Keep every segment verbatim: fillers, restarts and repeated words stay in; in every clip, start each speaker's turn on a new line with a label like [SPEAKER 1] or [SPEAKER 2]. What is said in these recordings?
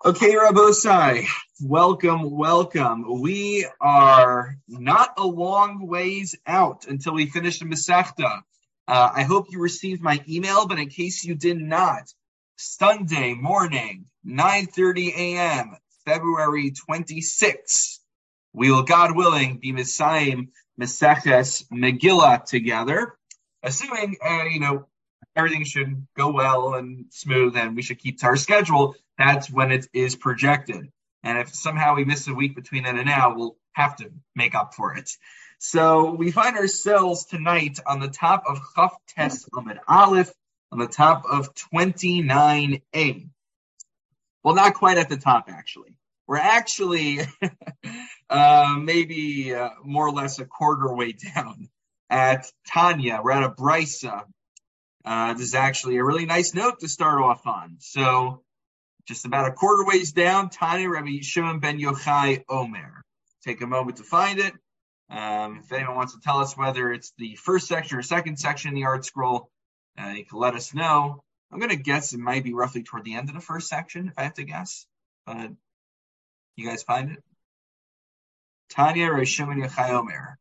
[SPEAKER 1] Okay, Rabbosai, welcome, welcome. We are not a long ways out until we finish the Masechta. Uh, I hope you received my email, but in case you did not, Sunday morning, nine thirty a.m., February twenty-sixth, we will, God willing, be Messiahim Maseches Megillah together, assuming, uh, you know, everything should go well and smooth and we should keep to our schedule. That's when it is projected. And if somehow we miss a week between then and now, we'll have to make up for it. So we find ourselves tonight on the top of Chaf Tes Amud Aleph, on the top of twenty-nine A. Well, not quite at the top, actually. We're actually uh, maybe uh, more or less a quarter way down at Tanya. We're at a Brisa. Uh, this is actually a really nice note to start off on. So, just about a quarter ways down, Tanya Rabbi Shimon ben Yochai Omer. Take a moment to find it. Um, if anyone wants to tell us whether it's the first section or second section in the art scroll, uh, you can let us know. I'm going to guess it might be roughly toward the end of the first section, if I have to guess. But you guys find it? Tanya Rabbi Shimon Yochai Omer.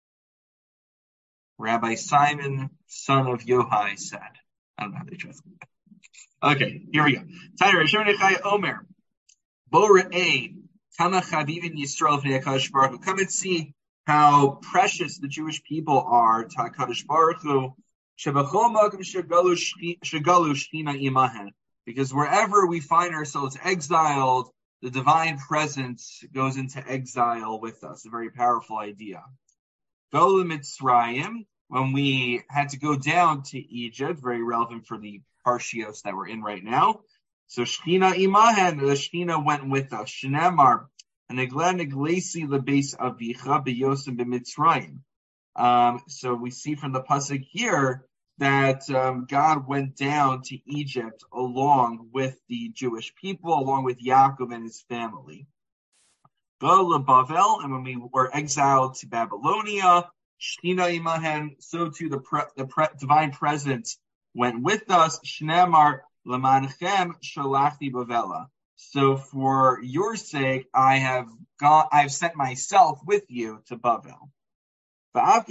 [SPEAKER 1] Rabbi Simon, son of Yohai, said. I don't know how they trust me. Okay, here we go. Tanya Rabbi Shimon Yochai Omer. Bo re'eh kama chavivin Yisrael v'nei HaKadosh Baruch Hu. Come and see how precious the Jewish people are to HaKadosh Baruch Hu. Shebachol makom shegalu shchina imahen. Because wherever we find ourselves exiled, the divine presence goes into exile with us. A very powerful idea. Go to Mitzrayim, when we had to go down to Egypt, very relevant for the Parshios that we're in right now. So Shechina imahen, the Shechina went with us. Shnamar, and Negla Neglesi lebeis avicha beyosem b'Mitzrayim. Um, so we see from the pasuk here that um, God went down to Egypt along with the Jewish people, along with Yaakov and his family. Go to Bavel, and when we were exiled to Babylonia, Shechina imahen, so too the, pre, the pre, divine presence went with us. Shnamar lemanchem shalachti Bavela. So for your sake, I have gone. I have sent myself with you to Bavel. Not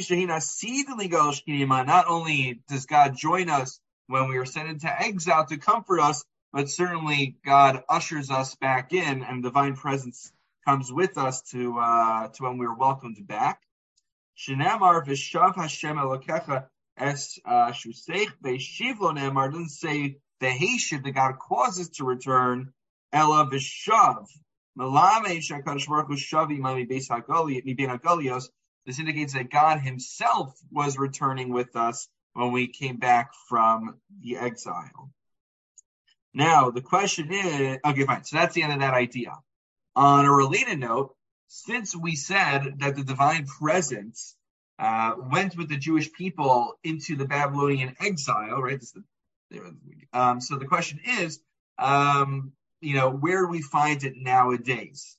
[SPEAKER 1] only does God join us when we are sent into exile to comfort us, but certainly God ushers us back in, and divine presence comes with us to uh, to when we are welcomed back. Shenamar v'shav Hashem Elokecha es shuseich v'shiv lo nemar, doesn't say v'heshiv, that God causes to return. Ela v'shav melame shakadosh baruch hu shavi mami beis hagalios. This indicates that God himself was returning with us when we came back from the exile. Now, the question is, okay, fine. So that's the end of that idea. On a related note, since we said that the divine presence uh, went with the Jewish people into the Babylonian exile, right? This is the, um, so the question is, um, you know, where do we find it nowadays?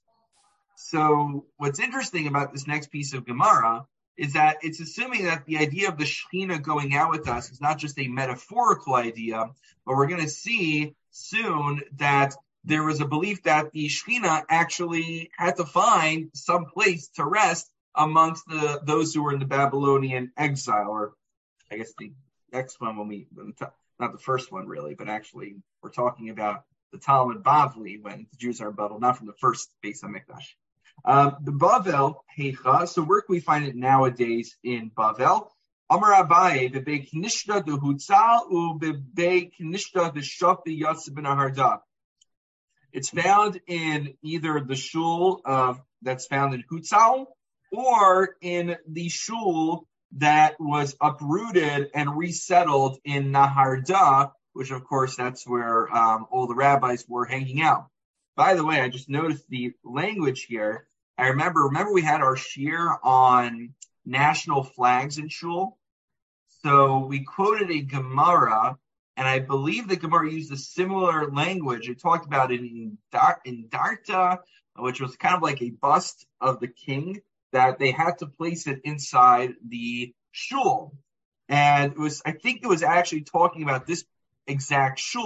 [SPEAKER 1] So what's interesting about this next piece of Gemara is that it's assuming that the idea of the Shekhinah going out with us is not just a metaphorical idea, but we're going to see soon that there was a belief that the Shekhinah actually had to find some place to rest amongst the those who were in the Babylonian exile, or I guess the next one when we, not the first one really, but actually we're talking about the Talmud Bavli when the Jews are in Babel, not from the first Beis HaMikdash. Um, the Bavel, Heicha, so where can we find it nowadays in Bavel? Amar Abaye, Bebei Knishta de Hutzal, U Bebei Knishta de Shop de Yatzib ben Aharda. It's found in either the shul uh, that's found in Hutzal, or in the shul that was uprooted and resettled in Naharda, which of course that's where um, all the rabbis were hanging out. By the way, I just noticed the language here. I remember, remember we had our shir on national flags in shul. So we quoted a Gemara, and I believe the Gemara used a similar language. It talked about it in, Dar- in Darta, which was kind of like a bust of the king, that they had to place it inside the shul. And it was, I think it was actually talking about this exact shul,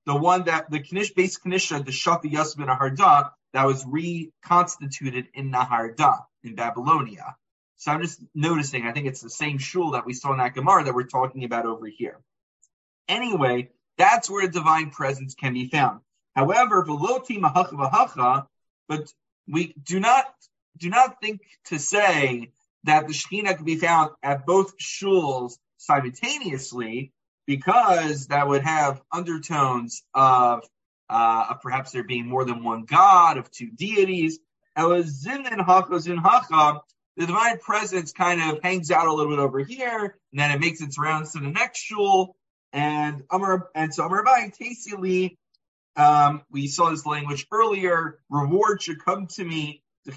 [SPEAKER 1] the one that the Knish base Knisha, the Shafi Yosef ben Harda, that was reconstituted in Naharda in Babylonia. So I'm just noticing, I think it's the same shul that we saw in that Gemara that we're talking about over here. Anyway, that's where a divine presence can be found. However, veloti mahacha v'hacha, but we do not do not think to say that the Shekhinah can be found at both shuls simultaneously, because that would have undertones of, uh, of perhaps there being more than one God, of two deities. Elazin and hachazin hacha, the divine presence kind of hangs out a little bit over here, and then it makes its rounds to the next shul. And Amar and so Amar Abai Tasili, um, we saw this language earlier. Reward should come to me. That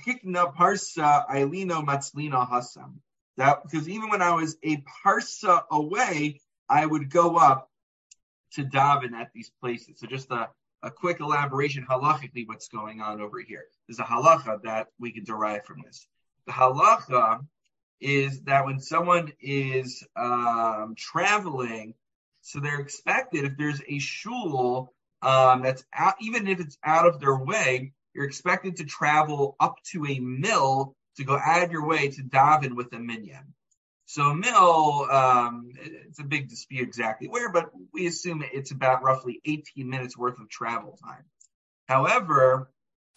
[SPEAKER 1] because even when I was a parsa away, I would go up to daven at these places. So just a, a quick elaboration halachically what's going on over here. There's a halacha that we can derive from this. The halacha is that when someone is um, traveling, so they're expected, if there's a shul um, that's out, even if it's out of their way, you're expected to travel up to a mill to go out of your way to daven with a minyan. So a mill, um, it's a big dispute exactly where, but we assume it's about roughly eighteen minutes worth of travel time. However,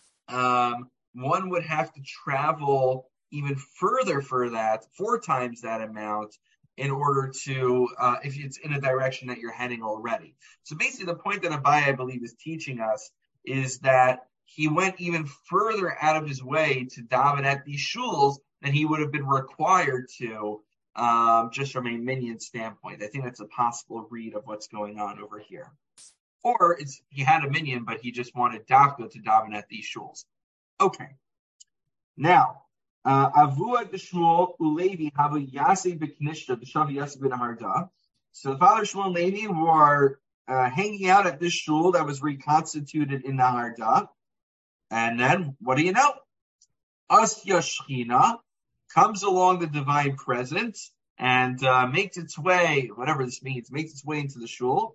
[SPEAKER 1] um, one would have to travel even further for that, four times that amount, in order to, uh, if it's in a direction that you're heading already. So basically the point that Abai, I believe, is teaching us is that he went even further out of his way to daven at these shuls than he would have been required to, um, just from a minyan standpoint. I think that's a possible read of what's going on over here. Or it's he had a minyan, but he just wanted Dafka to daven at these shuls. Okay. Now, Avua the Shmuel Ulevi Havu Yasi B'Knishta the Shavi Yasi Ben Harda. So the father Shmuel and Levi were uh, hanging out at this shul that was reconstituted in the Harda. And then, what do you know? Asya Shechina comes along the divine presence and uh, makes its way, whatever this means, makes its way into the shul.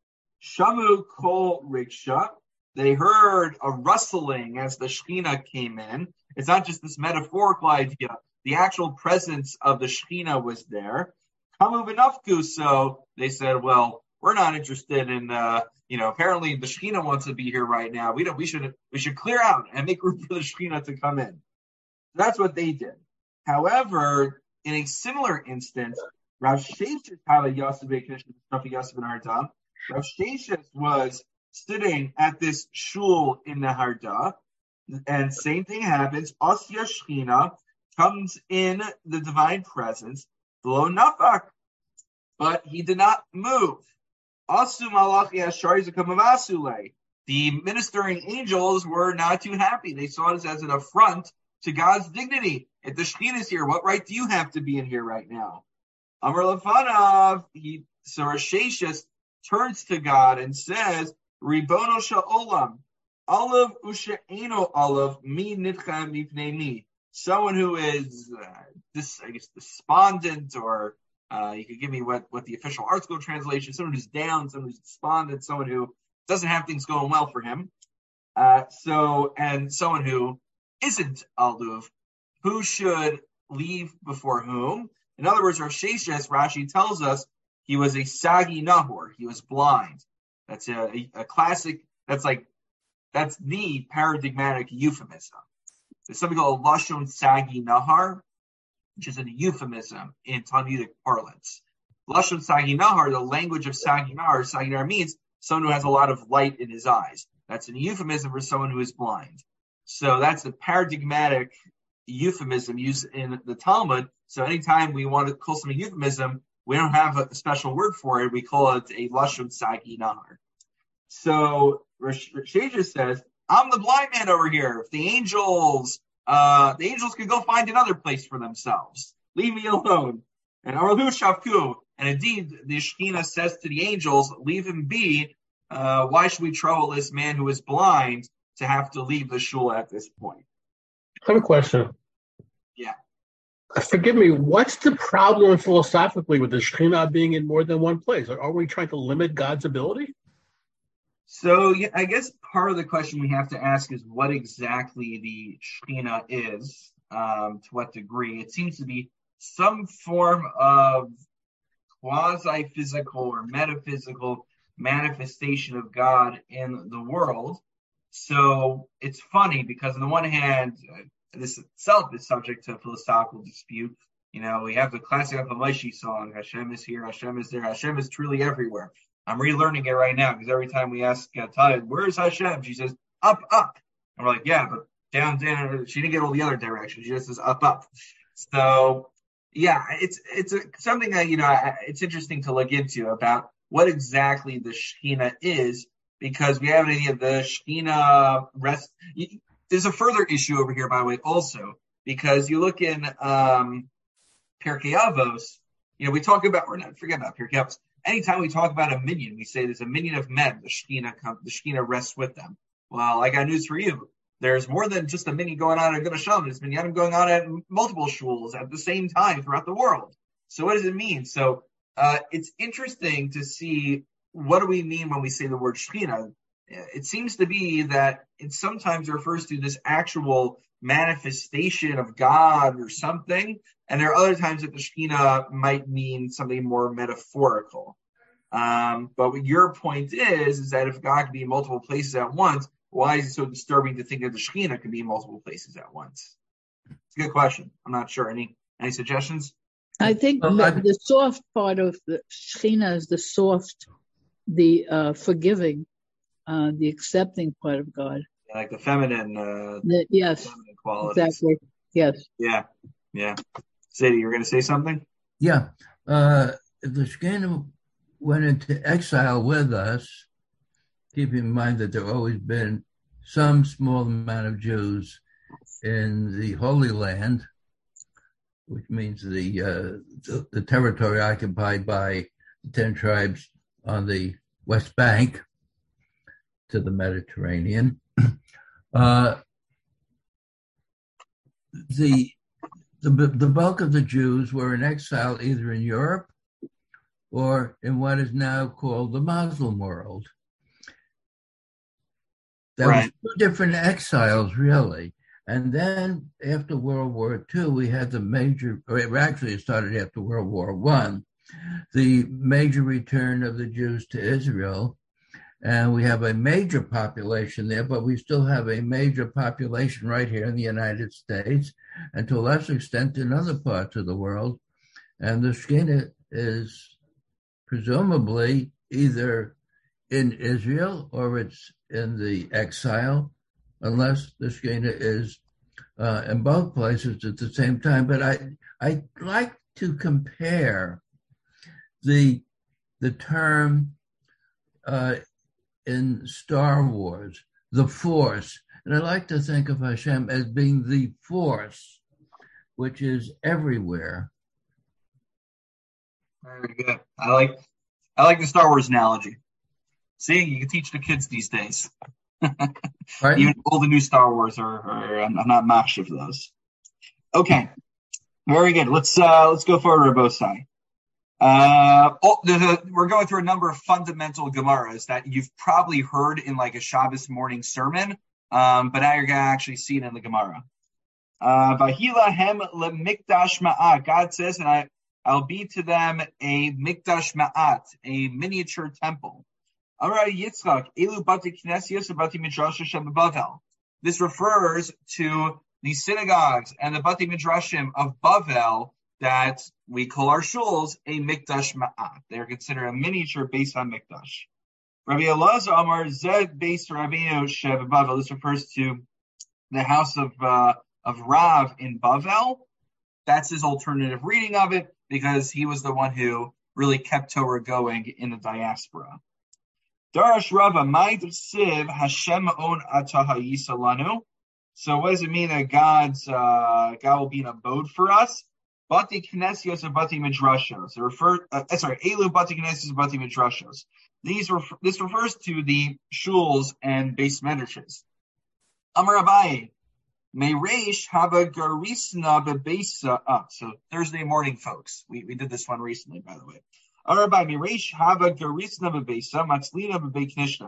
[SPEAKER 1] Shamu Kol Riksha. They heard a rustling as the Shechina came in. It's not just this metaphorical idea. The actual presence of the Shechina was there. Kamu v'nafku, so they said, well, we're not interested in, uh, you know, apparently the Shechina wants to be here right now. We don't, we should, we should clear out and make room for the Shechina to come in. That's what they did. However, in a similar instance, Rav Sheshes Rav Sheshes was sitting at this shul in the Harda, and same thing happens. Asya Shechina comes in the divine presence, below Nafak, but he did not move. Asu Malachi Ashari Zakamavasule. The ministering angels were not too happy. They saw this as an affront to God's dignity. If the Shekhinah is here, what right do you have to be in here right now? Amar Lefanav, he so Rashashis turns to God and says, Ribono Sha'olam, Olav Usha'eno Olav, mi nitcha mipnei mi. Someone who is uh, this, I guess, despondent, or uh, you could give me what, what the official article translation, someone who's down, someone who's despondent, someone who doesn't have things going well for him. Uh, so, and someone who isn't Alduv, who should leave before whom? In other words, Rav Sheshes, Rashi tells us, he was a Sagi Nahor. He was blind. That's a, a, a classic, that's like, that's the paradigmatic euphemism. There's something called Lashon Sagi Nahar, which is a euphemism in Talmudic parlance. Lashon Sagi Nahar, the language of Sagi Nahar, Sagi Nahar means someone who has a lot of light in his eyes. That's an euphemism for someone who is blind. So that's a paradigmatic euphemism used in the Talmud. So anytime we want to call something euphemism, we don't have a special word for it. We call it a Lashon Sagi Nahar. So Rashashis says, I'm the blind man over here. If the angels, uh, the angels could go find another place for themselves. Leave me alone. And Arlu Shavku, and indeed, the Shekhinah says to the angels, leave him be. Uh, why should we trouble this man who is blind to have to leave the shul at this point?
[SPEAKER 2] I have a question.
[SPEAKER 1] Yeah.
[SPEAKER 2] Forgive me, what's the problem philosophically with the Shekhinah being in more than one place? Are we trying to limit God's ability?
[SPEAKER 1] So yeah, I guess part of the question we have to ask is what exactly the Shekhinah is, um, to what degree. It seems to be some form of quasi-physical or metaphysical manifestation of God in the world. So it's funny because on the one hand, uh, this itself is subject to philosophical dispute. You know, we have the classic Hamashi song, Hashem is here, Hashem is there, Hashem is truly everywhere. I'm relearning it right now because every time we ask uh, Taya, where's Hashem? She says, up, up. And we're like, yeah, but down, down. She didn't get all the other directions. She just says up, up. So, yeah, it's it's a, something that, you know, it's interesting to look into about what exactly the Shekhinah is, because we have an idea of the Shekhinah rest. There's a further issue over here, by the way, also, because you look in um, Pirkei Avos, you know, we talk about, or not, forget about Pirkei Avos. Anytime we talk about a minion, we say there's a minion of men, the Shekhinah, the Shekhinah rests with them. Well, I got news for you. There's more than just a minion going on at Guna Shalom. There's minyanim going on at multiple shuls at the same time throughout the world. So what does it mean? So uh, it's interesting to see, what do we mean when we say the word Shekhinah? It seems to be that it sometimes refers to this actual manifestation of God or something, and there are other times that the Shekhinah might mean something more metaphorical. Um, but what your point is, is that if God can be in multiple places at once, why is it so disturbing to think that the Shekhinah can be in multiple places at once? It's a good question. I'm not sure. Any any suggestions?
[SPEAKER 3] I think well, the, the soft part of the Shekhinah is the soft, the uh, forgiving, uh, the accepting part of God.
[SPEAKER 1] Yeah, like the feminine. Uh,
[SPEAKER 3] the, yes,
[SPEAKER 1] feminine qualities.
[SPEAKER 3] Exactly. Yes.
[SPEAKER 1] Yeah. Yeah. Sadie, you're going to say something?
[SPEAKER 4] Yeah. Uh, the Shekhinah went into exile with us. Keep in mind that there have always been some small amount of Jews in the Holy Land, which means the, uh, the, the territory occupied by the ten tribes on the West Bank to the Mediterranean. Uh, the, the the bulk of the Jews were in exile either in Europe or in what is now called the Muslim world. There
[SPEAKER 1] right.
[SPEAKER 4] was two different exiles, really. And then after World War Two, we had the major, or actually it started after World War One, the major return of the Jews to Israel. And we have a major population there, but we still have a major population right here in the United States, and to a lesser extent in other parts of the world. And the Shekhinah is presumably either in Israel or it's in the exile, unless the Shekhinah is uh, in both places at the same time. But I I like to compare the the term uh, in Star Wars, the Force, and I like to think of Hashem as being the Force, which is everywhere.
[SPEAKER 1] Very good. I like I like the Star Wars analogy. See, you can teach the kids these days.
[SPEAKER 4] Right?
[SPEAKER 1] Even all the new Star Wars are, are I'm not master for those. Okay, very good. Let's uh, let's go forward, Rabosai. Uh, oh, there's a, we're going through a number of fundamental Gemaras that you've probably heard in like a Shabbos morning sermon, um, but now you're gonna actually see it in the Gemara. Uh, Vahila hem le mikdash ma'at. God says, and I I'll be to them a mikdash ma'at, a miniature temple. Yitzchak, Elu bati knesios bati midrashim Bavel. This refers to the synagogues and the bati midrashim of Bavel that we call our shuls a mikdash ma'at. They are considered a miniature based on mikdash. Rabbi Elazar Amar Zed based Rabbeinu Shev Bavel. This refers to the house of uh, of Rav in Bavel. That's his alternative reading of it, because he was the one who really kept Torah going in the diaspora. Darash Rava, Ma'id Siv Hashem on Atahayisa Lanu. So what does it mean that God's uh, God will be an abode for us? Bati Knesios and Bati Midrashos. It refer, uh, sorry, Elu Bati Knesios and Bati Midrashos. These ref- this refers to the shuls and base medrashes. Amar Abaye, Meireish Hava Garisna Bebesa. Ah, so Thursday morning, folks. We we did this one recently, by the way. Amar Abaye, Meireish Hava Garisna Bebesa Matzlina Bebei Knishna.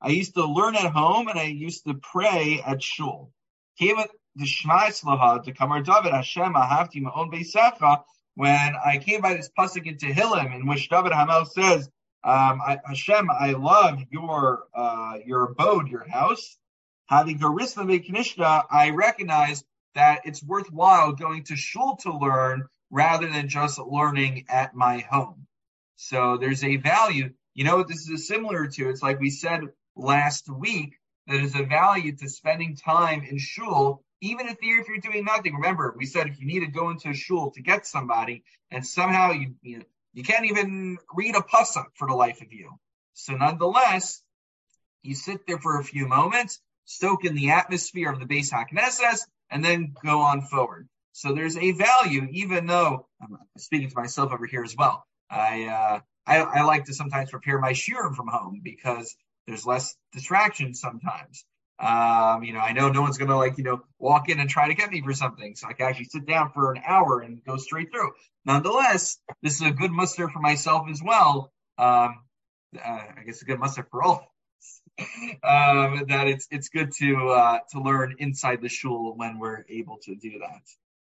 [SPEAKER 1] I used to learn at home and I used to pray at shul. Came the Shema Slaha to Kamar David Hashem Ahavti Ma'on Beisecha. When I came by this pasuk in Tehillim, in which David Hamel says, um, I, "Hashem, I love your uh, your abode, your house." Having Garisma Mekinishna, I recognize that it's worthwhile going to shul to learn rather than just learning at my home. So there's a value. You know what this is similar to? It's like we said last week, that there's a value to spending time in shul, even if you're, if you're doing nothing. Remember, we said if you need to go into a shul to get somebody, and somehow you you, know, you can't even read a pasuk for the life of you. So nonetheless, you sit there for a few moments, stoke in the atmosphere of the Beis HaKnesses, and then go on forward. So there's a value, even though I'm speaking to myself over here as well. I uh, I, I like to sometimes prepare my shiurim from home because there's less distraction sometimes. Um, you know, I know no one's going to like, you know, walk in and try to get me for something. So I can actually sit down for an hour and go straight through. Nonetheless, this is a good muster for myself as well. Um, uh, I guess a good muster for all. um, that it's it's good to uh, to learn inside the shul when we're able to do that.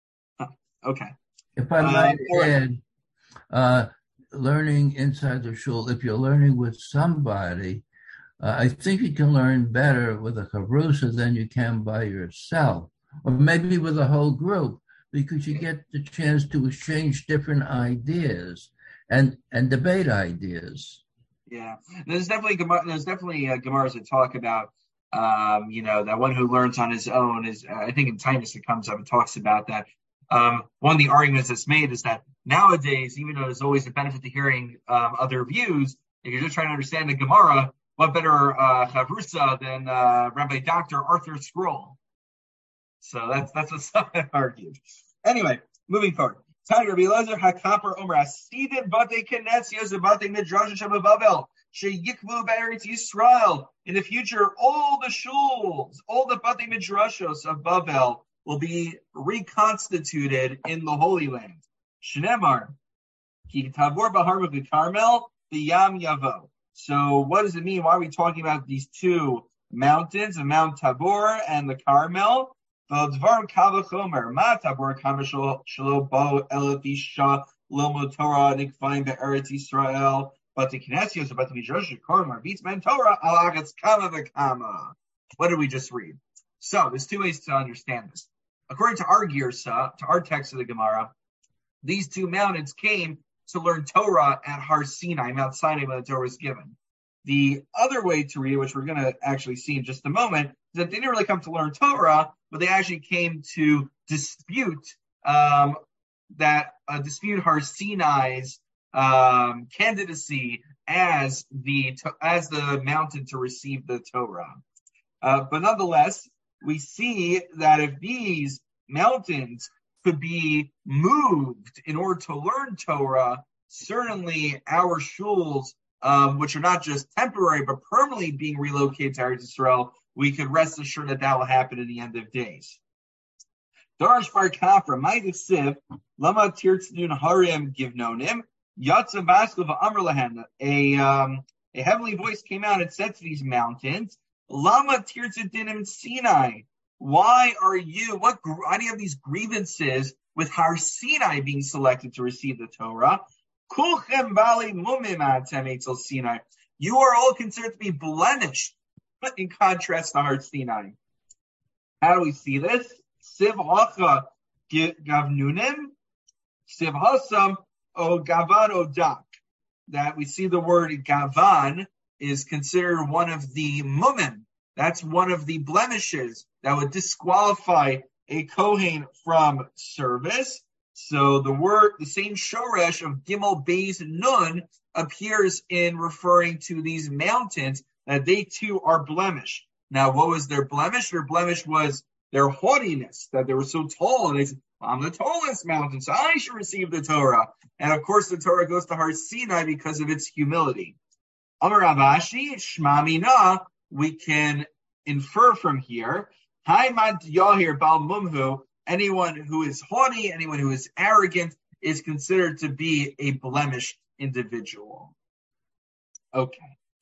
[SPEAKER 1] Huh. Okay.
[SPEAKER 4] If I might uh, add, uh, learning inside the shul, if you're learning with somebody, uh, I think you can learn better with a chavrusa than you can by yourself, or maybe with a whole group, because you get the chance to exchange different ideas and and debate ideas.
[SPEAKER 1] Yeah, there's definitely there's definitely uh, Gemaras that talk about, um, you know, that one who learns on his own is. Uh, I think in Titus it comes up and talks about that. Um, one of the arguments that's made is that nowadays, even though there's always a benefit to hearing um, other views, if you're just trying to understand the Gemara, what better uh, chavrusa than uh, Rabbi Doctor Arthur Scroll? So that's that's what someone argued. Anyway, moving forward. Tanya Rabbi Elazar HaKapar Omer Asidim Bate Knesset Bate Midrash Shebavel Sheyikvu Be'eretz Yisrael. In the future, all the shuls, all the Bate Midrashos of Bavel will be reconstituted in the Holy Land. Shnemar Ki Tavor Bahar V'Karmel V'Yam Yavo. So, what does it mean? Why are we talking about these two mountains, the Mount Tabor and the Carmel? V'Dvar Kavachomer Ma Tabor Kamashal Shalo Bo Elatisha Lomo Torah Nikvaim Be'eretz Yisrael. But the Knesset, but the Midrash Kormar beats Man Torah Alagatz Kama V'Kama. What did we just read? So, there's two ways to understand this. According to our Girsa, to our text of the Gemara, these two mountains came to learn Torah at Har Sinai, Mount Sinai, when the Torah was given. The other way to read it, which we're going to actually see in just a moment, is that they didn't really come to learn Torah, but they actually came to dispute um, that uh, dispute Har Sinai's um, candidacy as the as the mountain to receive the Torah. Uh, but nonetheless, we see that if these mountains could be moved in order to learn Torah, certainly our shuls, um, which are not just temporary but permanently being relocated to Eretz Yisrael, we could rest assured that that will happen in the end of days. Darash Bar Kafra, Ma'id Siv, Lama Tirtzedun Harim Givnonim, Yatsa Baskova Amr Lahem. A um, a heavenly voice came out and said to these mountains, Lama Tirtzedinim Sinai. Why are you, what, why do you have these grievances with Har Sinai being selected to receive the Torah? Kulchem Bali Mumim Atem Eitzel Sinai. You are all considered to be blemished in contrast to Har Sinai. How do we see this? Siv Hacha Gavnunim, Siv Hasam O Gavan Odak. That we see the word Gavan is considered one of the Mumim. That's one of the blemishes that would disqualify a Kohen from service. So the word, the same shoresh of Gimel Beis Nun appears in referring to these mountains, that they too are blemished. Now, what was their blemish? Their blemish was their haughtiness, that they were so tall, and they said, I'm the tallest mountain, so I should receive the Torah. And of course, the Torah goes to Har Sinai because of its humility. Amar Avashi, Shma Mina, we can infer from here, Haimad Yahir Bal Mumhu, anyone who is haughty, anyone who is arrogant, is considered to be a blemished individual. Okay.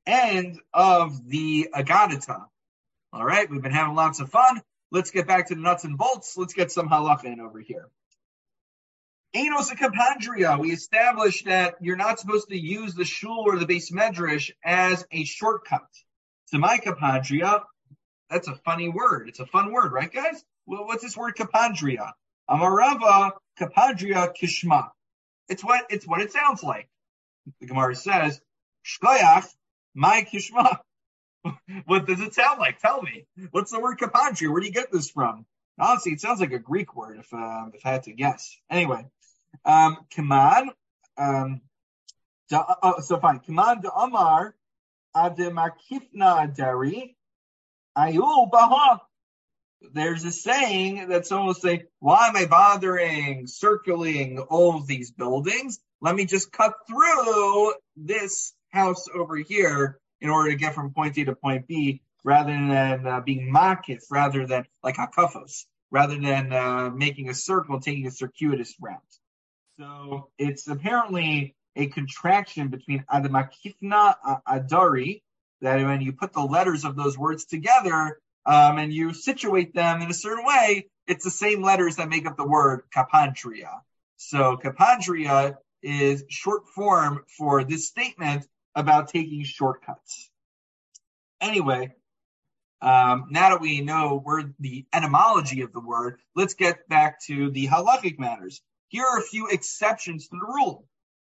[SPEAKER 1] end of the Agadata. All right, we've been having lots of fun. Let's get back to the nuts and bolts. Let's get some halacha in over here. Enos kapandria. We established that you're not supposed to use the shul or the base medrash as a shortcut. To my kapandria, that's a funny word. It's a fun word, right, guys? Well, what's this word kapandria? Amarava kapandria kishma. It's what it's what it sounds like. The Gemara says, Shkoyach, my kishma. What does it sound like? Tell me. What's the word kapandria? Where do you get this from? Honestly, it sounds like a Greek word if uh, if I had to guess. Anyway, um, Kaman, um, da, uh, so fine. Kaman de Amar ademakifna dari ayul baha. There's a saying that someone will say, why am I bothering circling all of these buildings? Let me just cut through this house over here in order to get from point A to point B, rather than uh, being makif, rather than like hakafos, rather than uh, making a circle, taking a circuitous route. So it's apparently a contraction between adamakifna adari, that when you put the letters of those words together, Um, and you situate them in a certain way, it's the same letters that make up the word kapandria. So kapandria is short form for this statement about taking shortcuts. Anyway, um, now that we know where the etymology of the word, let's get back to the halachic matters. Here are a few exceptions to the rule.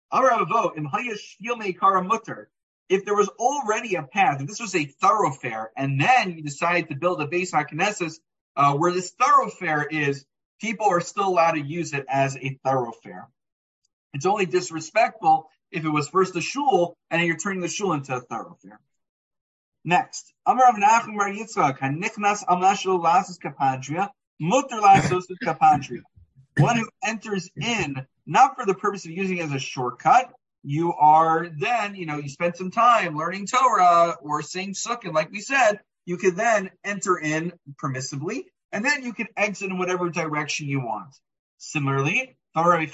[SPEAKER 1] If there was already a path, if this was a thoroughfare, and then you decided to build a Beis HaKnesses uh, where this thoroughfare is, people are still allowed to use it as a thoroughfare. It's only disrespectful if it was first a shul, and then you're turning the shul into a thoroughfare. Next, Amar Rav Nachman bar Yitzchak, hanichnas al mashal lasos kapandria, mutar lasos kapandria. One who enters in, not for the purpose of using it as a shortcut, you are then, you know, you spend some time learning Torah or saying Sukkah, like we said, you can then enter in permissibly, and then you can exit in whatever direction you want. Similarly, anyone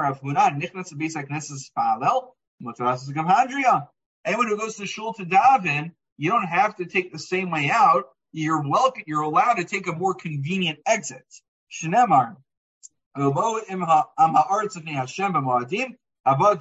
[SPEAKER 1] who goes to shul to daven, you don't have to take the same way out. You're welcome. You're allowed to take a more convenient exit. Shnemar. And in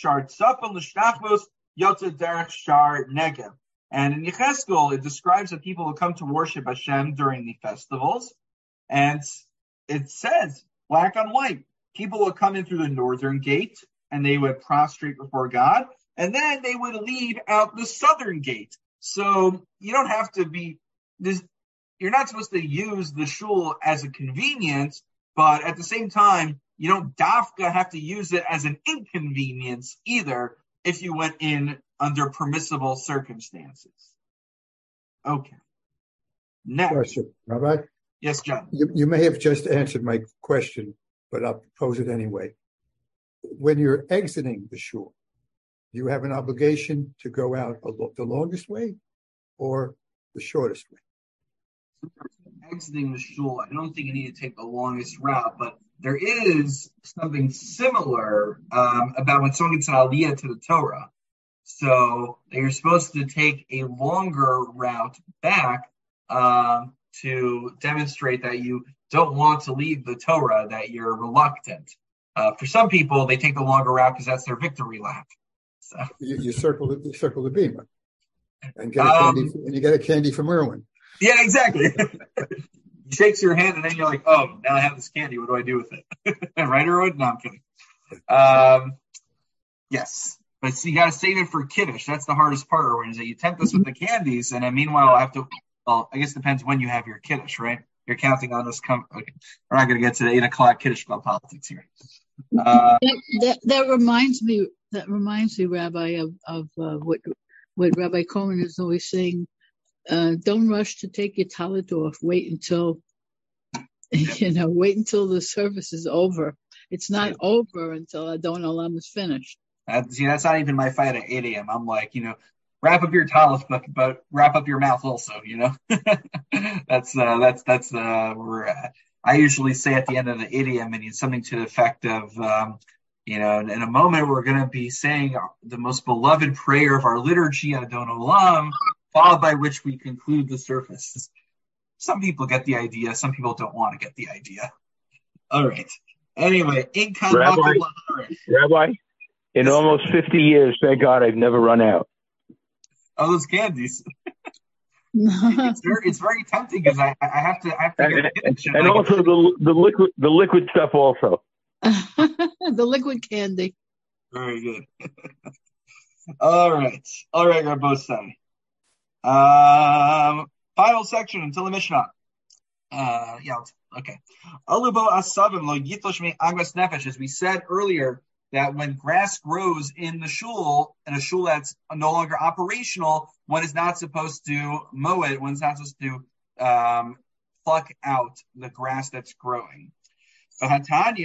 [SPEAKER 1] Yechezkel, it describes that people will come to worship Hashem during the festivals. And it says, black on white, people will come in through the northern gate and they would prostrate before God. And then they would leave out the southern gate. So you don't have to be, this, you're not supposed to use the shul as a convenience, but at the same time, you don't dafka have to use it as an inconvenience either if you went in under permissible circumstances. Okay. Next.
[SPEAKER 5] Question, Rabbi?
[SPEAKER 1] Yes, John.
[SPEAKER 5] You, you may have just answered my question, but I'll pose it anyway. When you're exiting the shul, do you have an obligation to go out the longest way or the shortest way?
[SPEAKER 1] Exiting the shul, I don't think you need to take the longest route, but there is something similar um, about when someone gets an aliyah to the Torah. So you're supposed to take a longer route back um, to demonstrate that you don't want to leave the Torah, that you're reluctant. Uh, for some people, they take the longer route because that's their victory lap. So.
[SPEAKER 5] You, you circle the you circle the bima, and get a um, candy, and you get a candy from Irwin.
[SPEAKER 1] Yeah, exactly. He shakes your hand, and then you're like, "Oh, now I have this candy. What do I do with it?" Right, Irwin? No, I'm kidding. Um, yes, but so you got to save it for Kiddush. That's the hardest part, Irwin, is that you tempt us with the candies, and then meanwhile, I have to. Well, I guess it depends when you have your Kiddush, right? You're counting on us. Come, okay. We're not going to get to the eight o'clock Kiddush Club politics here. Uh,
[SPEAKER 3] that, that, that reminds me. That reminds me, Rabbi, of, of uh, what what Rabbi Cohen is always saying. Uh, don't rush to take your talit off. Wait until you know. Wait until the service is over. It's not yeah. over until Adon Olam is finished.
[SPEAKER 1] That, see, that's not even my fight at eight a.m. I'm like, you know, wrap up your talit, but, but wrap up your mouth also. You know, that's uh, that's that's uh, where we're at. I usually say at the end of the idiom, and it's something to the effect of, um, You know, in, in a moment, we're going to be saying the most beloved prayer of our liturgy, Adon Olam, followed by which we conclude the surface. Some people get the idea. Some people don't want to get the idea. All right. Anyway, in
[SPEAKER 6] Rabbi, Rabbi, in almost fifty years, thank God I've never run out.
[SPEAKER 1] Oh, those candies. it's, very, it's very tempting because I, I have to I have to get
[SPEAKER 6] and, and, and also the the liquid the liquid stuff also.
[SPEAKER 3] The liquid candy.
[SPEAKER 1] Very good. All right. All right, Rabbosai. Um, final section until the Mishnah. Uh, yeah, okay. Alubo asavim lo yitlosh me agmas nefesh. As we said earlier, that when grass grows in the shul, in a shul that's no longer operational, one is not supposed to mow it. One's not supposed to um, pluck out the grass that's growing. But there's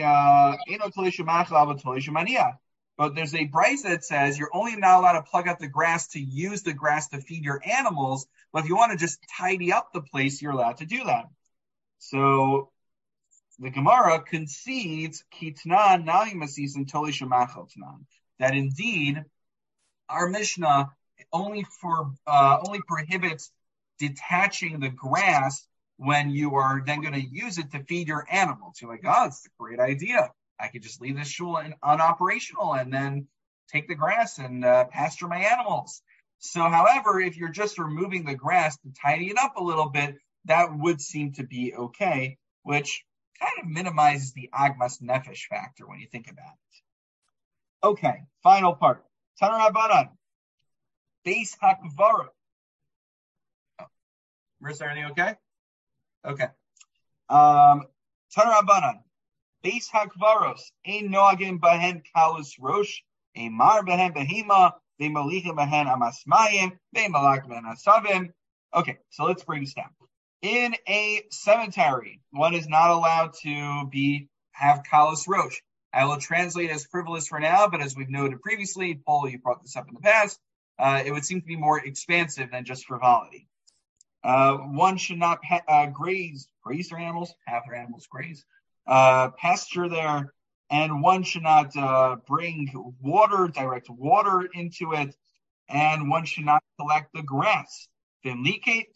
[SPEAKER 1] a brayse that says you're only not allowed to plug out the grass to use the grass to feed your animals, but if you want to just tidy up the place, you're allowed to do that. So the Gemara concedes kitnan nalimasis and tolishamachal tnan, that indeed our Mishnah only for uh, only prohibits detaching the grass when you are then going to use it to feed your animals. You're like, oh, it's a great idea. I could just leave this shul in, unoperational and then take the grass and uh, pasture my animals. So, however, if you're just removing the grass to tidy it up a little bit, that would seem to be okay, which kind of minimizes the agmas nefesh factor when you think about it. Okay, final part. Tanar Rabbanan. Beis hakvara. Oh. Marissa, are you okay? Okay. Um, Tanar Rabbanan. Beis hakvaros. Ein noagim bahen kalus rosh. Ein mar bahen behema. Ve'im malichim bahen amasmayim. Ve'im malak bahen asavim. Okay, so let's break this down. In a cemetery, one is not allowed to be have kalus rosh. I will translate as frivolous for now, but as we've noted previously, Paul, you brought this up in the past, uh, it would seem to be more expansive than just frivolity. Uh, one should not pa- uh, graze, graze their animals, have their animals graze, uh, pasture there, and one should not uh, bring water, direct water into it, and one should not collect the grass. And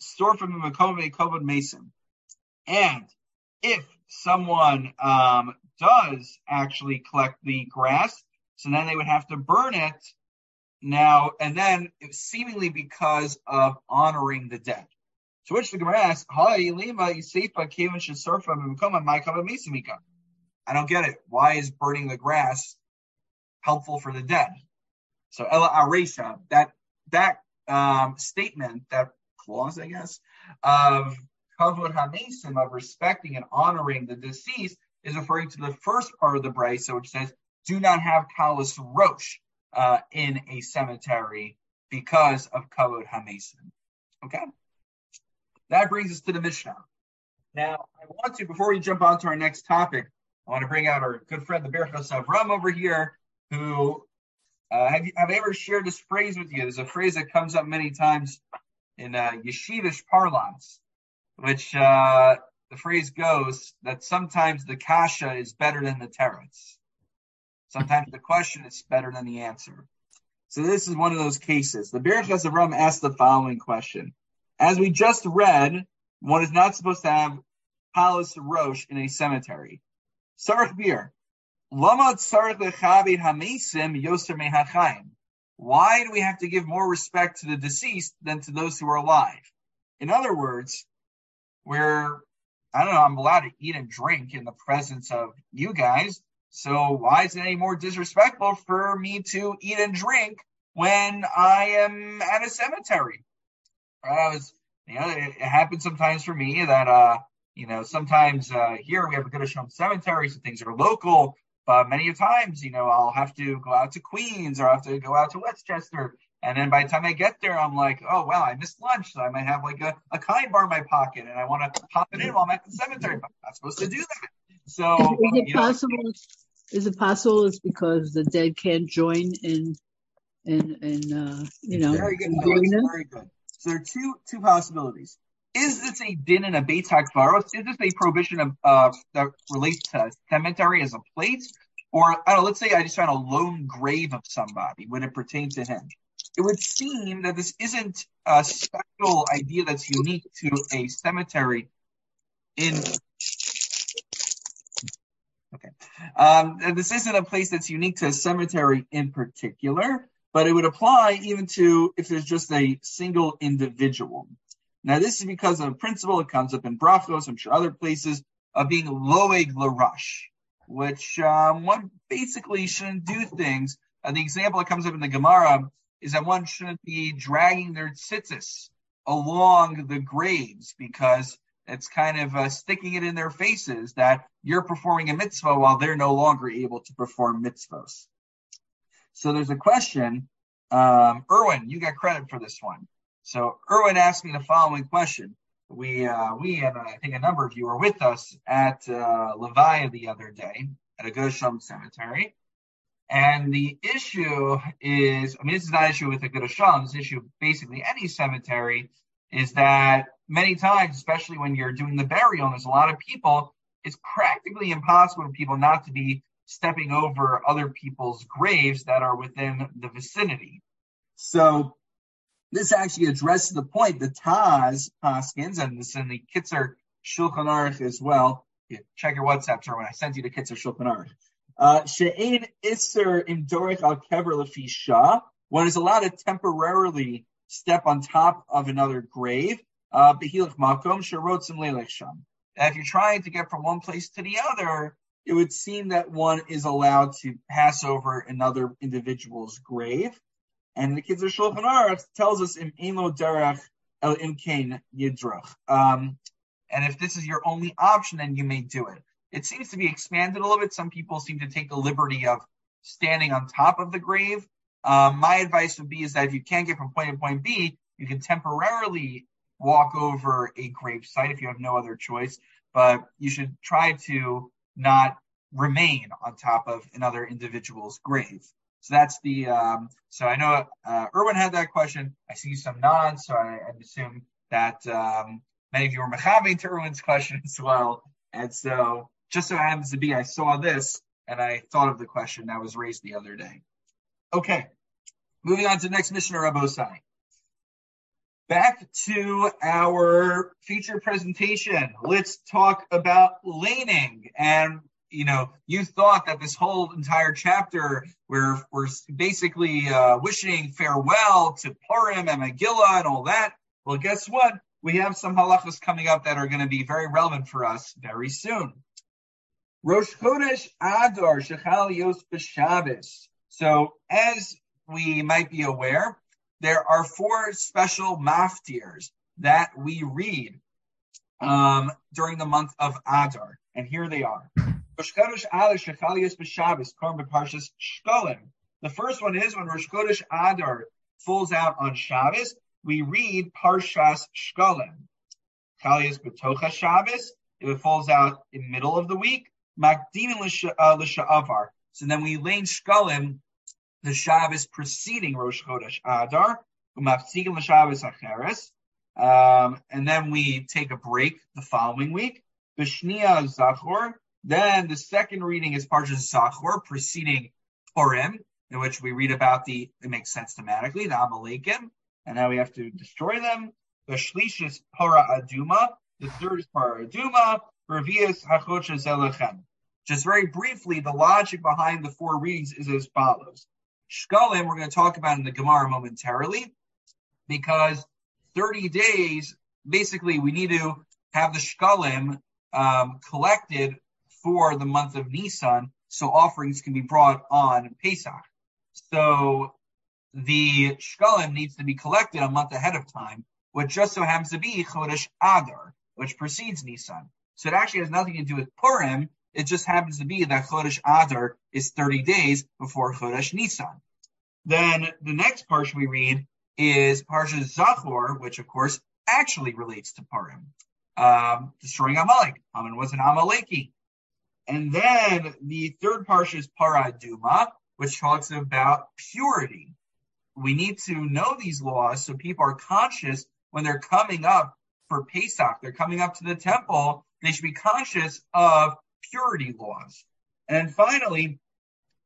[SPEAKER 1] if someone um, does actually collect the grass, so then they would have to burn it now, and then seemingly because of honoring the dead. To which the Gemara asks, I don't get it. Why is burning the grass helpful for the dead? So Ella Aresha, that that um, statement, that clause, I guess, of kavod hamesim, of respecting and honoring the deceased, is referring to the first part of the brayso, which says, do not have kalus rosh uh, in a cemetery because of kavod hamesim. Okay? That brings us to the Mishnah. Now, I want to, before we jump on to our next topic, I want to bring out our good friend, the Birchas Avram over here, who, uh, have, you, have I ever shared this phrase with you? There's a phrase that comes up many times in uh, yeshivish parlance, which uh, the phrase goes that sometimes the kasha is better than the teretz. Sometimes the question is better than the answer. So this is one of those cases. The Birchas Avram asked the following question. As we just read, one is not supposed to have kalus rosh in a cemetery. Sarach bir. Lama tzarich lechabed hamesim yoser mehachayim. Why do we have to give more respect to the deceased than to those who are alive? In other words, we're, I don't know, I'm allowed to eat and drink in the presence of you guys, so why is it any more disrespectful for me to eat and drink when I am at a cemetery? I was, you know, it, it happens sometimes for me that, uh, you know, sometimes uh, here we have a good Hashem cemetery, so things are local. But many times, you know, I'll have to go out to Queens or I have to go out to Westchester. And then by the time I get there, I'm like, oh, wow, I missed lunch. So I might have like a, a kind bar in my pocket and I want to pop it in while I'm at the cemetery. But I'm not supposed to do that. So,
[SPEAKER 3] is it
[SPEAKER 1] you
[SPEAKER 3] possible?
[SPEAKER 1] know,
[SPEAKER 3] Is it possible it's because the dead can't join in, in, in uh, you know?
[SPEAKER 1] Very good. Very good. So there are two two possibilities. Is this a din in a Beit HaKvaros? Is this a prohibition of uh, that relates to cemetery as a place? or I don't know, let's say I just found a lone grave of somebody, would it pertain to him? It would seem that this isn't a special idea that's unique to a cemetery in okay. Um, this isn't a place that's unique to a cemetery in particular, but it would apply even to if there's just a single individual. Now, this is because of a principle. It comes up in Brachos, I'm sure other places, of being loeg l'rash, which um, one basically shouldn't do things. Uh, the example that comes up in the Gemara is that one shouldn't be dragging their tzitzis along the graves because it's kind of uh, sticking it in their faces that you're performing a mitzvah while they're no longer able to perform mitzvahs. So there's a question. Um, Erwin, you got credit for this one. So Erwin asked me the following question. We, uh, we and I think a number of you were with us at uh, Levaya the other day at a Gershom cemetery. And the issue is, I mean, this is not an issue with the Gershom, this issue basically any cemetery is that many times, especially when you're doing the burial, and there's a lot of people, it's practically impossible for people not to be stepping over other people's graves that are within the vicinity. So this actually addresses the point. The Taz Paskins, and this in the Kitzer Shulchan Aruch as well. Yeah, check your WhatsApp, sir, when I sent you the Kitzer Shulchan Aruch. She'ein Isser im dorech al kever lefi shah. One is allowed to temporarily step on top of another grave. Uh, Behilach makom sherotzim leilech sham. If you're trying to get from one place to the other, it would seem that one is allowed to pass over another individual's grave. And the Kitzer Shulchan Aruch tells us im eno derech el imkein yidrach. Um, and if this is your only option, then you may do it. It seems to be expanded a little bit. Some people seem to take the liberty of standing on top of the grave. Um, my advice would be is that if you can't get from point A to point B, you can temporarily walk over a grave site if you have no other choice. But you should try to not remain on top of another individual's grave. So that's the, um, so I know uh, Erwin had that question. I see some nods, so I, I assume that um, many of you were mechavein to Erwin's question as well. And so just so happens to be, I saw this and I thought of the question that was raised the other day. Okay, moving on to the next Mishnah Rabbosai. Back to our feature presentation. Let's talk about laning. And, you know, you thought that this whole entire chapter, we're, we're basically uh, wishing farewell to Purim and Megillah and all that. Well, guess what? We have some halachas coming up that are going to be very relevant for us very soon. Rosh Chodesh Adar Shechal Yos B'Shabbos. So, as we might be aware, there are four special maftirs that we read um, during the month of Adar, and here they are. Rosh Chodesh Adar Shechal Yos B'Shabbos Korban Parshas Shkolim. The first one is when Rosh Chodesh Adar falls out on Shabbos, we read Parshas Shkolim. Chal Yos B'Tocha Shabbos, if it falls out in the middle of the week, Makdim L'Sha'avar. So then we lane Shkolim the Shabbos preceding Rosh Chodesh Adar, Umaftigim L'Shabbos Acheres, um, and then we take a break the following week. B'Shnia Zachor. Then the second reading is Parshas Zachor, preceding Purim, in which we read about the, it makes sense thematically, the Amalekim, and how we have to destroy them. The Shlish is Para Aduma. The third is Para Aduma. Revius Hachocha Zelechem. Just very briefly, the logic behind the four readings is as follows. Shkolim, we're going to talk about in the Gemara momentarily, because thirty days, basically, we need to have the Shkolim um, collected for the month of Nisan, so offerings can be brought on Pesach. So the Shkolim needs to be collected a month ahead of time, which just so happens to be Chodesh Adar, which precedes Nisan. So it actually has nothing to do with Purim. It just happens to be that Chodesh Adar is thirty days before Chodesh Nisan. Then the next parsha we read is Parshas Zachor, which of course actually relates to Purim, um, destroying Amalek. Haman was an Amaleki. And then the third parsha is Para Aduma, which talks about purity. We need to know these laws so people are conscious when they're coming up for Pesach, they're coming up to the temple, they should be conscious of purity laws. And then finally,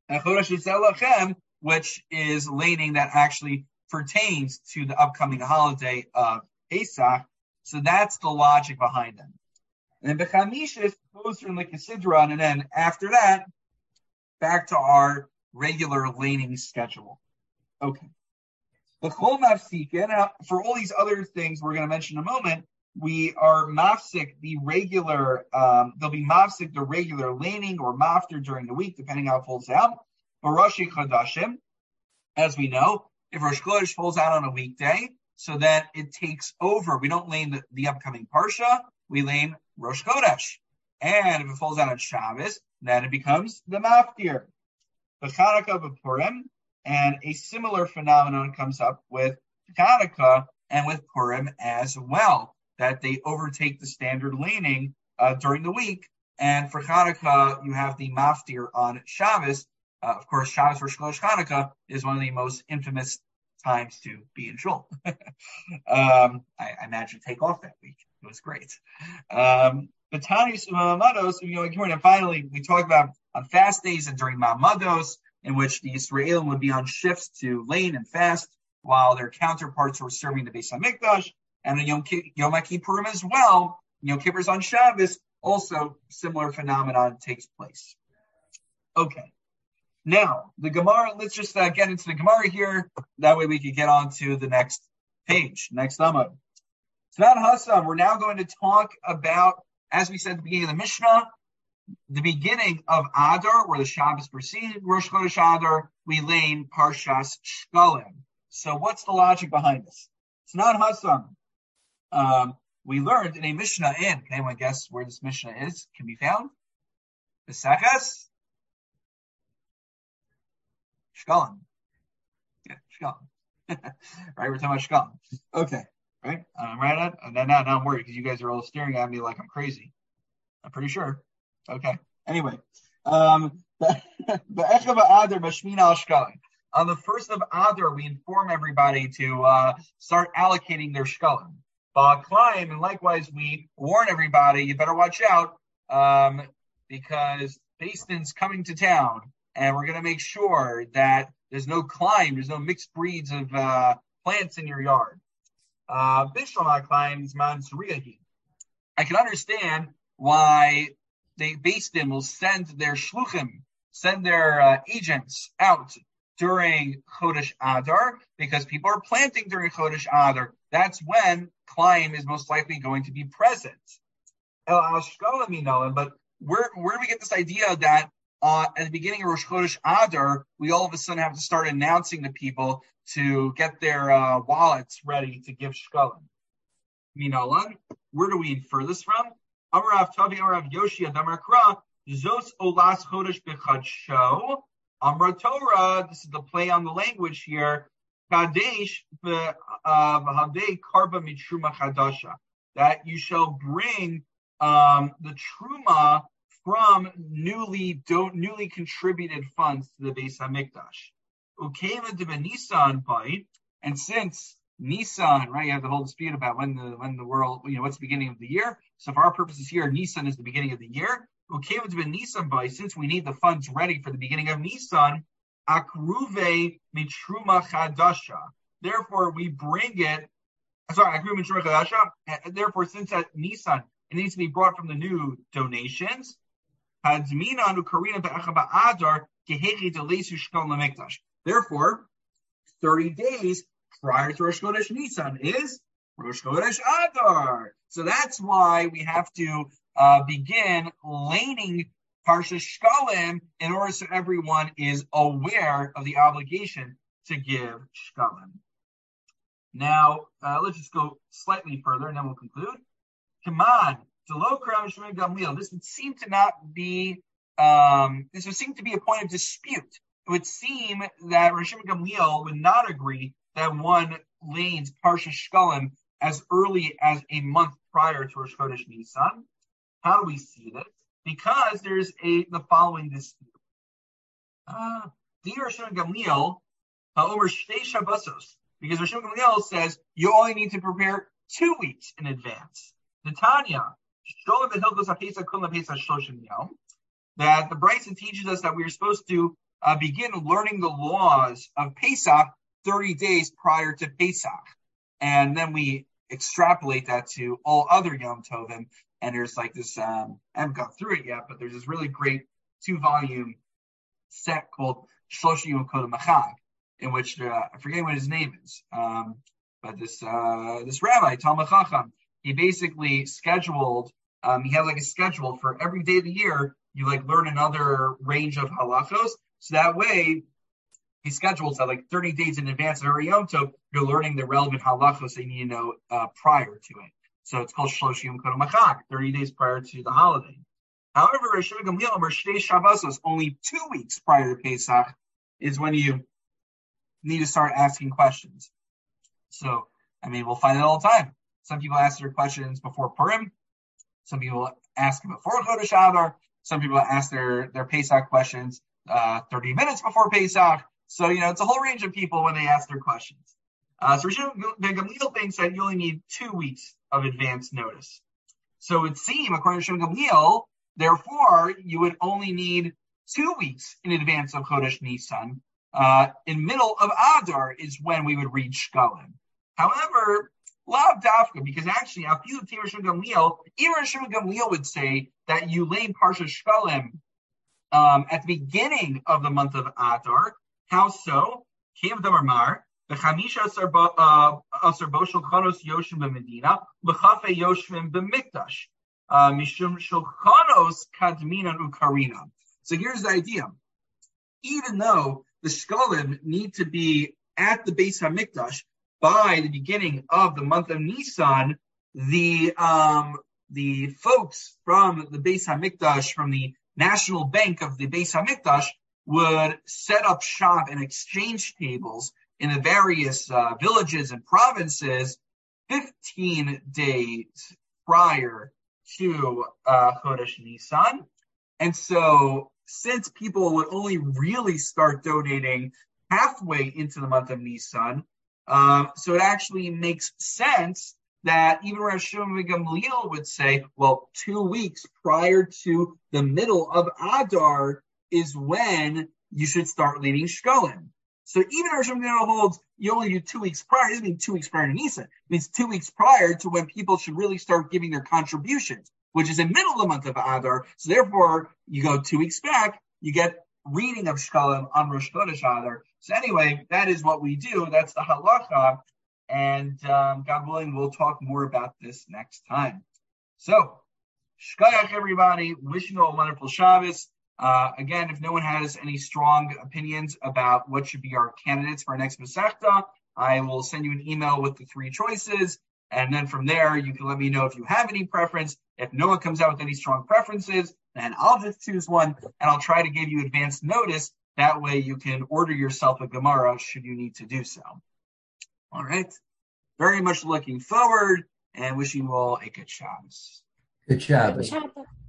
[SPEAKER 1] and Chodesh Lachem, which is laning that actually pertains to the upcoming holiday of Pesach. So that's the logic behind them. And then B'Chamishis goes through like a Sidron, and then after that, back to our regular laning schedule. Okay. The Chol Mafsika, now for all these other things we're going to mention in a moment, we are mafsik the regular, um, there'll be mafsik the regular laning or mafter during the week, depending how it falls out. For Rosh Chodashim, as we know, if Rosh Chodesh falls out on a weekday, so then it takes over. We don't lane the, the upcoming Parsha, we lane Rosh Chodesh. And if it falls out on Shabbos, then it becomes the maftir. The Chanukah b'Purim, and a similar phenomenon comes up with Chanukah and with Purim as well, that they overtake the standard laning uh, during the week. And for Chanukah, you have the maftir on Shabbos. Uh, of course, Shabbos Rosh Chodesh Chanukah is one of the most infamous times to be in shul. um, I, I imagine take off that week. It was great. Um, but Tanis Ma'amados, you know, and finally, we talked about on fast days and during Ma'amados, in which the Yisraelim would be on shifts to lane and fast, while their counterparts were serving the Beis HaMikdash, and on Yom, Ki- Yom Kippurim as well. Yom Kippur's on Shabbos, also similar phenomenon takes place. Okay. Now, the Gemara, let's just uh, get into the Gemara here. That way we can get on to the next page, next Amud. Tnan Hassam, we're now going to talk about, as we said at the beginning of the Mishnah, the beginning of Adar, where the Shabbos preceded Rosh Chodesh Adar, we lane Parshas Shkalim. So what's the logic behind this? Tnan Hassam. Um, we learned in a Mishnah in, can anyone guess where this Mishnah is? Can be found? Peseches? Shkalim. Yeah, Shkalim. Right, we're talking about Shkalim. Okay, right? I'm right on. And then now, now I'm worried because you guys are all staring at me like I'm crazy. I'm pretty sure. Okay. Anyway, um, on the first of Adar, we inform everybody to uh, start allocating their shkalim. Climb, and likewise, we warn everybody, you better watch out um, because Basin's coming to town, and we're going to make sure that there's no climb, there's no mixed breeds of uh, plants in your yard. Uh, I can understand why they Basin will send their shluchim, send their uh, agents out during Chodesh Adar, because people are planting during Chodesh Adar. That's when climb is most likely going to be present. But where, where do we get this idea that uh, at the beginning of Rosh Chodesh Adar, we all of a sudden have to start announcing to people to get their uh, wallets ready to give shkalim? Minalan, where do we infer this from? Amarav Tavi Amarav Yoshi Adamar Kra Zos Olas Chodesh Bechadsho Amra Torah. This is the play on the language here. Kadesh v'havei karba mitruma chadasha. That you shall bring um, the truma from newly do, newly contributed funds to the Beis Hamikdash. Ukeva de Nisan bite, and since Nisan, right, you have the whole dispute about when the when the world, you know, what's the beginning of the year. So for our purposes here, Nisan is the beginning of the year. Ukeva de Nisan bite, since we need the funds ready for the beginning of Nisan, akruve mitruma chadasha. Therefore, we bring it. Sorry, akruve mitruma chadasha. Therefore, since at Nisan, it needs to be brought from the new donations. Therefore, thirty days prior to Rosh Chodesh Nisan is Rosh Chodesh Adar. So that's why we have to uh, begin laning Parsha Shkalim in order so everyone is aware of the obligation to give Shkalim. Now, uh, let's just go slightly further and then we'll conclude. Come on. This would seem to not be, um, this would seem to be a point of dispute. It would seem that Rosh Gamliel would not agree that one lanes Parsha Shkalim as early as a month prior to Rosh Chodesh Nisan. How do we see this? Because there's a the following dispute. Uh, Rosh Gamliel, over Shtei Shabbosos, because Rosh Gamliel says you only need to prepare two weeks in advance. Netanya, that the Brisa teaches us that we are supposed to uh, begin learning the laws of Pesach thirty days prior to Pesach. And then we extrapolate that to all other Yom Tovim. And there's like this, um, I haven't gone through it yet, but there's this really great two-volume set called Shlosh Yom Kodem Chag, in which, uh, I forget what his name is, um, but this uh, this rabbi, Talmid Chacham, he basically scheduled, um, he had like a schedule for every day of the year, you like learn another range of halachos. So that way, he scheduled so like thirty days in advance of every Yom Tov, you're learning the relevant halachos that you need to know uh, prior to it. So it's called Shlosh Yom Kodem Chag, thirty days prior to the holiday. However, Rosh Gamliel, Shtei Shabbosos, only two weeks prior to Pesach, is when you need to start asking questions. So, I mean, we'll find it all the time. Some people ask their questions before Purim. Some people ask before Chodesh Adar. Some people ask their, their Pesach questions uh, thirty minutes before Pesach. So, you know, it's a whole range of people when they ask their questions. Uh, so, Rosh Gamliel thinks that you only need two weeks of advance notice. So, it would seem, according to Rosh Gamliel, therefore, you would only need two weeks in advance of Chodesh Nisan. Uh, in middle of Adar is when we would read Shkalim. However, Lav Dafka, because actually, Afilu Tim Rosh Gamliel, even Rosh Gamliel would say that you lay Parsha Shkalim um, at the beginning of the month of Adar. How so? Kim Damarmar, the Chamisha Asar Boshel Chanos Yoshim b'Medina, l'Chafe Yoshim b'Mikdash. Mishum Shulchanos Kadminan Ukarina. So here's the idea. Even though the Shkalim need to be at the Beis HaMikdash by the beginning of the month of Nisan, the um, the folks from the Beis HaMikdash, from the National Bank of the Beis HaMikdash, would set up shop and exchange tables in the various uh, villages and provinces fifteen days prior to uh, Chodesh Nisan. And so, since people would only really start donating halfway into the month of Nisan, um, so it actually makes sense that even Rosh Gamliel would say, well, two weeks prior to the middle of Adar is when you should start leading Shkolim. So even Rosh Gamliel holds you only do two weeks prior. It doesn't mean two weeks prior to Nisan. It means two weeks prior to when people should really start giving their contributions, which is in the middle of the month of Adar. So therefore, you go two weeks back, you get reading of Shkalim on Rosh Chodesh Adar. So anyway, that is what we do. That's the halacha. And um, God willing, we'll talk more about this next time. So, shkayach everybody. Wishing you a wonderful Shabbos. Uh, again, if no one has any strong opinions about what should be our candidates for our next Masechta, I will send you an email with the three choices. And then from there, you can let me know if you have any preference. If no one comes out with any strong preferences, then I'll just choose one, and I'll try to give you advance notice. That way you can order yourself a Gemara should you need to do so. All right. Very much looking forward and wishing you all a good Shabbos.
[SPEAKER 4] Good Shabbos.
[SPEAKER 7] Good Shabbos.